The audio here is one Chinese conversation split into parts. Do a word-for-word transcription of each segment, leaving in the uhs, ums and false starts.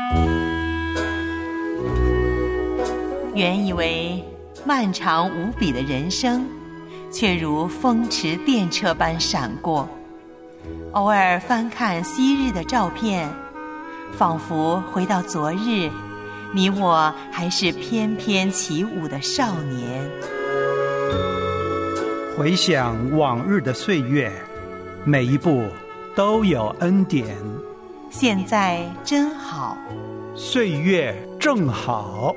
原以为漫长无比的人生，却如风驰电掣般闪过。偶尔翻看昔日的照片，仿佛回到昨日，你我还是翩翩起舞的少年。 回想往日的岁月，每一步都有恩典。 现在真好， 岁月正好。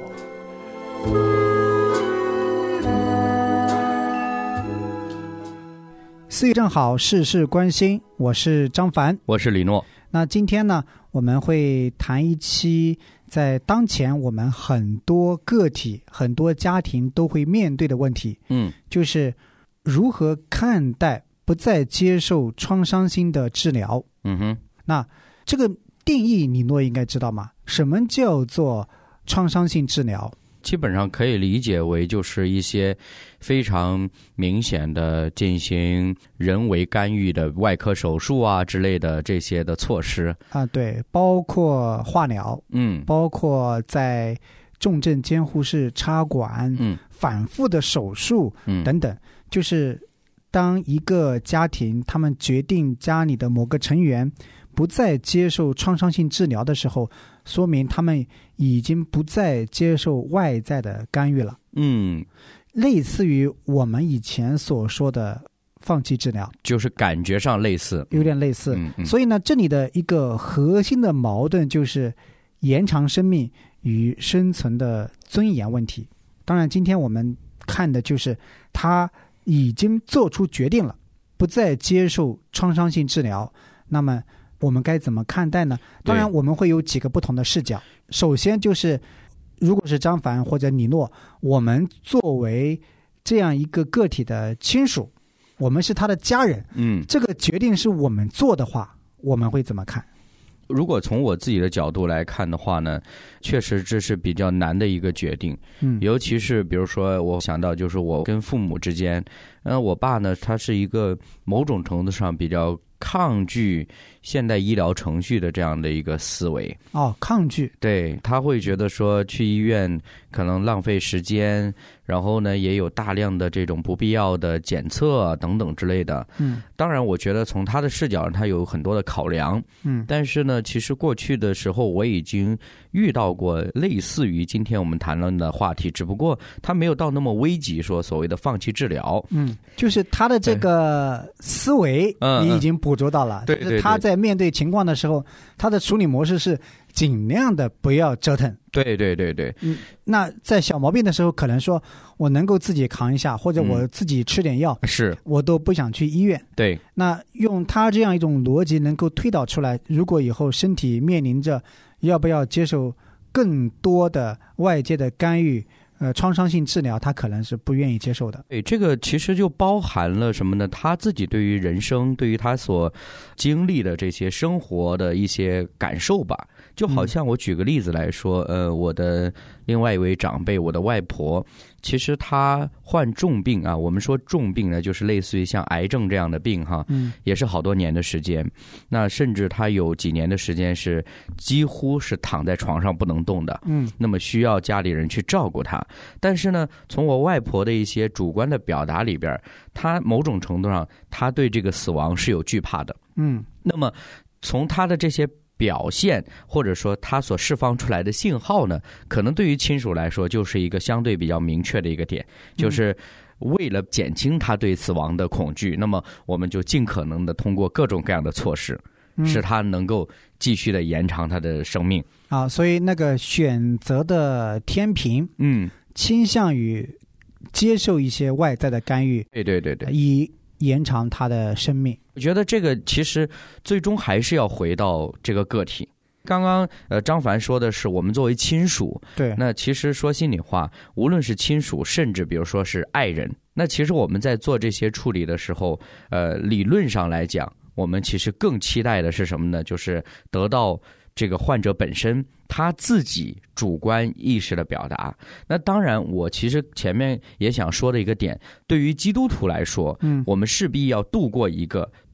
岁月正好，事事关心。我是张凡， 我是李诺。 那今天呢，我们会谈一期在当前我们很多个体、很多家庭都会面对的问题，嗯，就是如何看待不再接受创伤性的治疗。嗯哼，那这个定义李诺应该知道吗？什么叫做创伤性治疗？ 基本上可以理解为就是一些非常明显的进行人为干预的外科手术啊之类的这些的措施啊，对，包括化疗，嗯，包括在重症监护室插管，嗯，反复的手术，嗯，等等，就是当一个家庭他们决定家里的某个成员不再接受创伤性治疗的时候，说明他们已经不再接受外在的干预了。嗯，类似于我们以前所说的放弃治疗， 就是感觉上类似， 有点类似。嗯嗯、所以呢，这里的一个核心的矛盾就是延长生命与生存的尊严问题。当然，今天我们看的就是他已经做出决定了，不再接受创伤性治疗，那么我们该怎么看待呢？当然我们会有几个不同的视角。首先就是如果是张凡或者李诺，我们作为这样一个个体的亲属，我们是他的家人，嗯，这个决定是我们做的话，我们会怎么看？ 如果从我自己的角度来看的话呢，确实这是比较难的一个决定。嗯，尤其是比如说我想到就是我跟父母之间，呃，我爸呢他是一个某种程度上比较抗拒现代医疗程序的这样的一个思维。 哦，抗拒。 对，他会觉得说去医院可能浪费时间，然后呢也有大量的这种不必要的检测等等之类的。嗯，当然我觉得从他的视角他有很多的考量。嗯，但是呢其实过去的时候我已经遇到过类似于今天我们谈论的话题，只不过他没有到那么危急，说所谓的放弃治疗。 嗯，就是他的这个思维你已经捕捉到了。 对对对， 就是他在面对情况的时候，他的处理模式是尽量的不要折腾。 对对对对， 嗯，那在小毛病的时候，可能说我能够自己扛一下，或者我自己吃点药， 嗯、是我都不想去医院。 对， 那用他这样一种逻辑能够推导出来，如果以后身体面临着要不要接受更多的外界的干预，呃，创伤性治疗，他可能是不愿意接受的。 对，这个其实就包含了什么呢？他自己对于人生，对于他所经历的这些生活的一些感受吧。就好像我举个例子来说，嗯、呃，我的另外一位长辈，我的外婆，其实她患重病啊。我们说重病呢，就是类似于像癌症这样的病哈，嗯，也是好多年的时间。那甚至她有几年的时间是几乎是躺在床上不能动的，嗯，那么需要家里人去照顾她。但是呢，从我外婆的一些主观的表达里边，她某种程度上，她对这个死亡是有惧怕的，嗯，那么从她的这些表现，或者说他所释放出来的信号呢，可能对于亲属来说就是一个相对比较明确的一个点，就是为了减轻他对死亡的恐惧，那么我们就尽可能的通过各种各样的措施，使他能够继续的延长他的生命。 啊，所以那个选择的天平，嗯，倾向于接受一些外在的干预， 对对对对， 以延长他的生命。 我觉得这个其实最终还是要回到这个个体。刚刚呃张凡说的是我们作为亲属， 对， 那其实说心里话，无论是亲属，甚至比如说是爱人，那其实我们在做这些处理的时候，呃，理论上来讲，我们其实更期待的是什么呢？就是得到这个患者本身他自己主观意识的表达。那当然我其实前面也想说的一个点，对于基督徒来说，嗯，我们势必要度过一个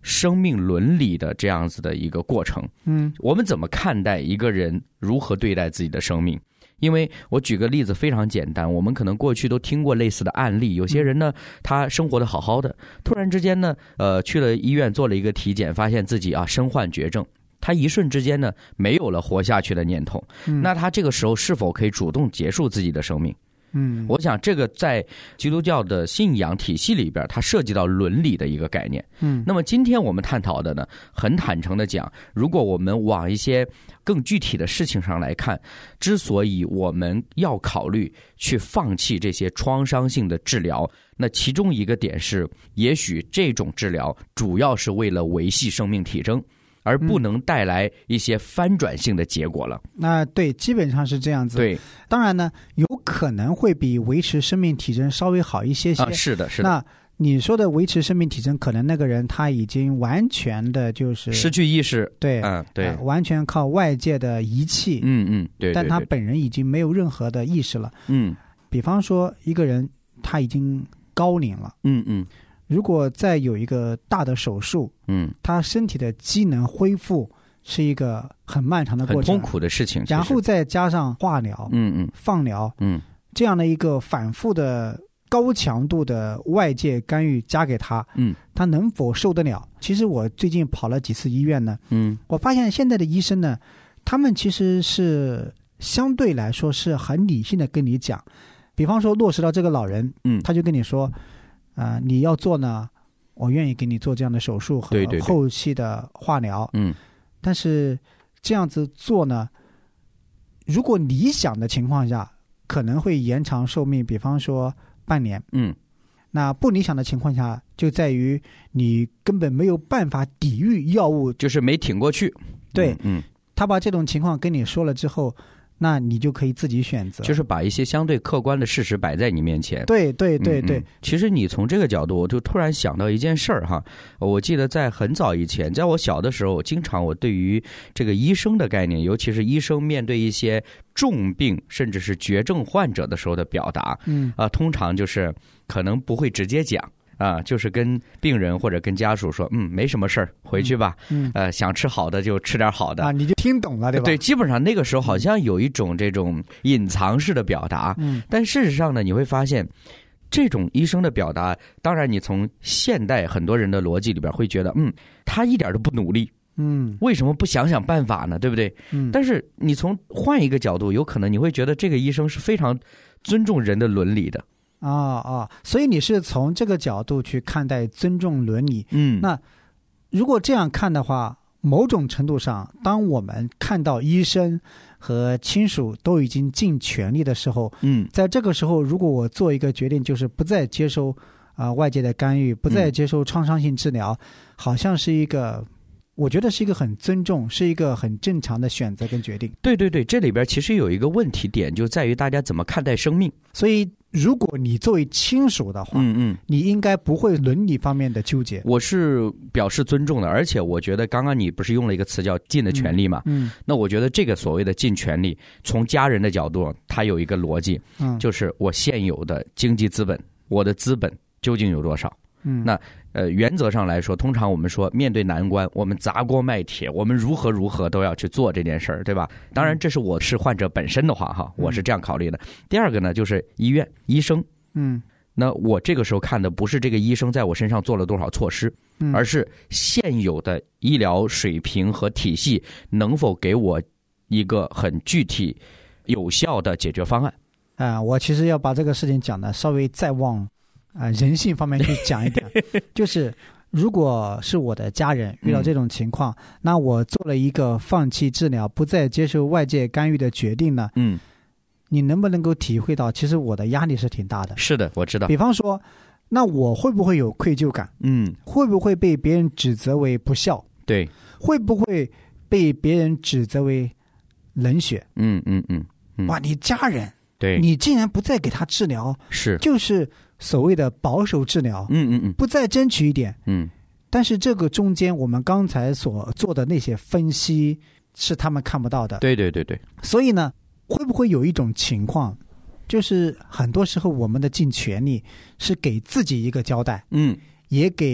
生命伦理的这样子的一个过程。 嗯， 我们怎么看待一个人如何对待自己的生命？因为我举个例子非常简单，我们可能过去都听过类似的案例，有些人呢，他生活的好好的，突然之间呢，呃，去了医院做了一个体检，发现自己啊身患绝症，他一瞬之间呢没有了活下去的念头， 嗯、 那他这个时候是否可以主动结束自己的生命？ 嗯， 我想这个在基督教的信仰体系里边，它涉及到伦理的一个概念。 嗯， 那么今天我们探讨的呢，很坦诚的讲，如果我们往一些更具体的事情上来看，之所以我们要考虑去放弃这些创伤性的治疗，那其中一个点是，也许这种治疗主要是为了维系生命体征，而不能带来一些翻转性的结果了。 那对，基本上是这样子。 对， 当然呢，有可能会比维持生命体征稍微好一些些。 啊，是的，是的。 那你说的维持生命体征，可能那个人他已经完全的就是失去意识。 对， 嗯，对、 呃，完全靠外界的仪器。 嗯嗯，对, 对, 对。 但他本人已经没有任何的意识了。 嗯， 比方说一个人他已经高龄了。 嗯嗯。 如果再有一个大的手术， 嗯， 他身体的机能恢复是一个很漫长的过程， 很痛苦的事情。 然后再加上化疗， 嗯嗯， 放疗， 嗯， 这样的一个反复的高强度的外界干预加给他， 嗯， 他能否受得了？其实我最近跑了几次医院呢， 嗯， 我发现现在的医生呢，他们其实是相对来说是很理性的跟你讲，比方说落实到这个老人， 嗯， 他就跟你说。啊、呃，你要做呢，我愿意给你做这样的手术和后期的化疗。 嗯， 但是这样子做呢，如果理想的情况下，可能会延长寿命，比方说半年。 嗯， 那不理想的情况下，就在于你根本没有办法抵御药物， 就是没挺过去。 对， 嗯，嗯他把这种情况跟你说了之后。那你就可以自己选择， 就是把一些相对客观的事实摆在你面前。 对对对对、 嗯嗯，其实你从这个角度，我就突然想到一件事儿哈。我记得在很早以前，在我小的时候，经常我对于这个医生的概念，尤其是医生面对一些重病甚至是绝症患者的时候的表达， 嗯啊、呃，通常就是可能不会直接讲。啊，就是跟病人或者跟家属说，嗯，没什么事儿，回去吧。 嗯， 呃，想吃好的就吃点好的啊，你就听懂了，对吧？ 对，基本上那个时候好像有一种这种隐藏式的表达。 嗯， 但事实上呢，你会发现，这种医生的表达，当然你从现代很多人的逻辑里边会觉得，嗯，他一点都不努力。 嗯， 为什么不想想办法呢？对不对？ 嗯， 但是你从换一个角度，有可能你会觉得这个医生是非常尊重人的伦理的。 啊啊，所以你是从这个角度去看待尊重伦理。 嗯， 那如果这样看的话，某种程度上，当我们看到医生和亲属都已经尽全力的时候， 嗯， 在这个时候，如果我做一个决定，就是不再接受啊、呃、外界的干预，不再接受创伤性治疗，嗯、好像是一个。我觉得是一个很尊重，是一个很正常的选择跟决定。 对对对，这里边其实有一个问题点，就在于大家怎么看待生命。 所以，如果你作为亲属的话， 嗯嗯， 你应该不会伦理方面的纠结。 我是表示尊重的，而且我觉得刚刚你不是用了一个词叫尽的全力嘛？ 嗯，嗯那我觉得这个所谓的尽全力，从家人的角度，它有一个逻辑， 嗯， 就是我现有的经济资本，我的资本究竟有多少？ 嗯， 那呃，原则上来说，通常我们说面对难关，我们砸锅卖铁，我们如何如何都要去做这件事儿，对吧？当然，这是我是患者本身的话哈，我是这样考虑的。第二个呢，就是医院医生， 嗯， 那我这个时候看的不是这个医生在我身上做了多少措施， 嗯、 而是现有的医疗水平和体系能否给我一个很具体、有效的解决方案。 啊、呃，我其实要把这个事情讲的稍微再往。啊、呃，人性方面去讲一点，就是如果是我的家人遇到这种情况，嗯、那我做了一个放弃治疗、不再接受外界干预的决定呢？ 嗯， 你能不能够体会到，其实我的压力是挺大的？ 是的，我知道。 比方说，那我会不会有愧疚感？ 嗯， 会不会被别人指责为不孝？ 对， 会不会被别人指责为冷血？ 嗯嗯嗯嗯， 哇，你家人， 对， 你竟然不再给他治疗， 是， 就是所谓的保守治疗， 嗯嗯嗯， 不再争取一点， 嗯， 但是这个中间我们刚才所做的那些分析是他们看不到的， 对对对对， 所以呢，会不会有一种情况，就是很多时候我们的尽全力是给自己一个交代， 嗯， 也给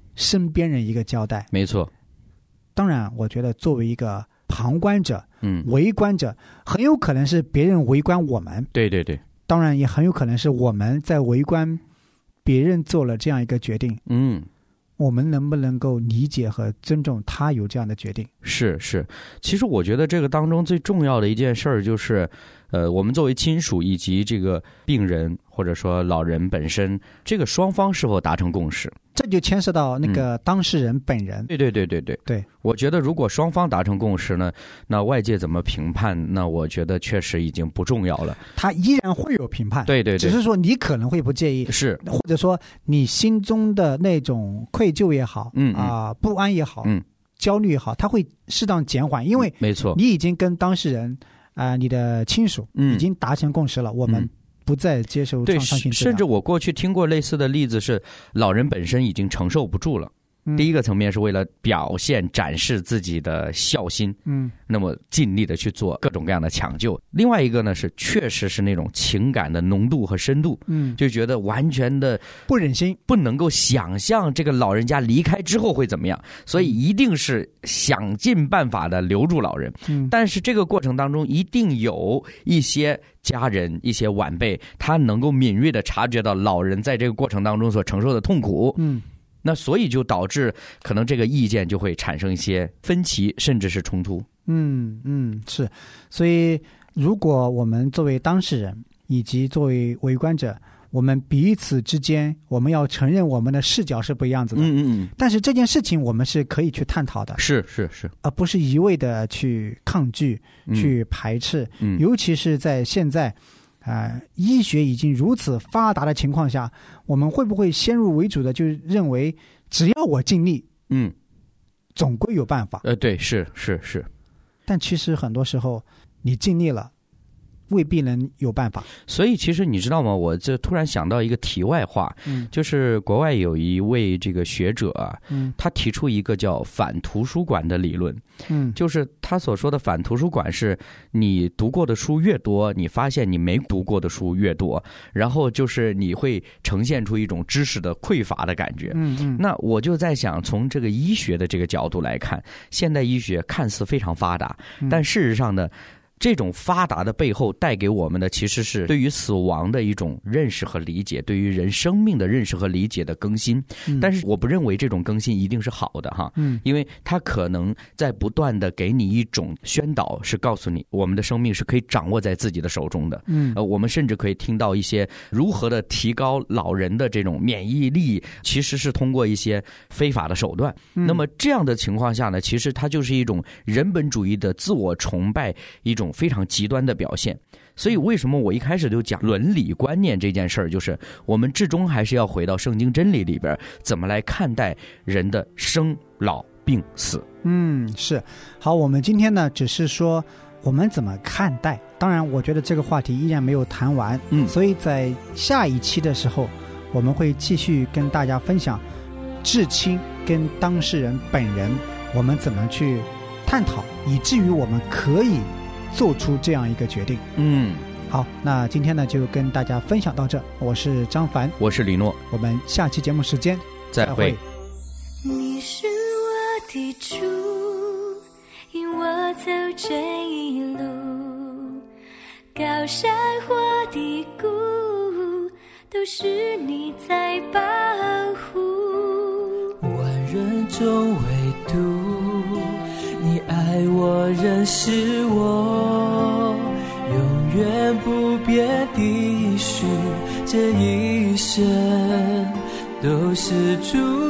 身边人一个交代。 没错。 当然我觉得作为一个旁观者， 嗯， 围观者，很有可能是别人围观我们， 对对对， 当然也很有可能是我们在围观别人做了这样一个决定。 嗯， 我们能不能够理解和尊重他有这样的决定？ 是是，其实我觉得这个当中最重要的一件事儿就是，呃，我们作为亲属以及这个病人或者说老人本身，这个双方是否达成共识， 这就牵涉到那个当事人本人。 嗯、对对对对对对， 我觉得如果双方达成共识呢，那外界怎么评判，那我觉得确实已经不重要了。 他依然会有评判， 对对对， 只是说你可能会不介意， 是， 或者说你心中的那种愧疚也好， 嗯啊、呃、不安也好， 嗯， 焦虑也好，他会适当减缓，因为没错， 你已经跟当事人啊、呃、你的亲属已经达成共识了，嗯、我们不再接受创伤性治疗。 甚至我过去听过类似的例子是，老人本身已经承受不住了。 嗯、 第一个层面是为了表现展示自己的孝心， 嗯， 那么尽力的去做各种各样的抢救。另外一个呢是确实是那种情感的浓度和深度， 嗯， 就觉得完全的不忍心， 不能够想象这个老人家离开之后会怎么样，所以一定是想尽办法的留住老人。 嗯， 但是这个过程当中一定有一些家人、一些晚辈，他能够敏锐的察觉到老人在这个过程当中所承受的痛苦。 嗯。 那所以就导致可能这个意见就会产生一些分歧，甚至是冲突。 嗯嗯，是。所以如果我们作为当事人以及作为围观者，我们彼此之间我们要承认我们的视角是不一样子的。 嗯嗯嗯。 但是这件事情我们是可以去探讨的。 是是是。 而不是一味的去抗拒、 嗯、 去排斥。 嗯。 尤其是在现在啊、呃，医学已经如此发达的情况下，我们会不会先入为主的就认为只要我尽力， 嗯， 总归有办法？ 呃，对，是是是。 但其实很多时候，你尽力了，未必能有办法。 所以其实你知道吗？我这突然想到一个题外话， 嗯， 就是国外有一位这个学者啊， 嗯， 他提出一个叫反图书馆的理论， 嗯， 就是他所说的反图书馆是你读过的书越多，你发现你没读过的书越多，然后就是你会呈现出一种知识的匮乏的感觉。 嗯嗯。 那我就在想，从这个医学的这个角度来看，现代医学看似非常发达， 嗯、 但事实上呢，这种发达的背后带给我们的其实是对于死亡的一种认识和理解，对于人生命的认识和理解的更新。 嗯、 但是我不认为这种更新一定是好的哈， 嗯， 因为它可能在不断的给你一种宣导，是告诉你我们的生命是可以掌握在自己的手中的。 嗯， 呃，我们甚至可以听到一些如何的提高老人的这种免疫力，其实是通过一些非法的手段。 嗯、 那么这样的情况下呢，其实它就是一种人本主义的自我崇拜，一种非常极端的表现。所以为什么我一开始就讲伦理观念这件事儿，就是我们至终还是要回到圣经真理里边，怎么来看待人的生老病死。 嗯，是。好，我们今天呢只是说我们怎么看待，当然我觉得这个话题依然没有谈完。 嗯， 所以在下一期的时候，我们会继续跟大家分享至亲跟当事人本人我们怎么去探讨，以至于我们可以做出这样一个决定。 嗯， 好，那今天呢就跟大家分享到这。我是张凡， 我是李诺， 我们下期节目时间再会。 你是我的主，引我走这一路，高山或低谷，都是你在保护。 万人中唯独你爱我，认识我，永远不变的许，这一生都是主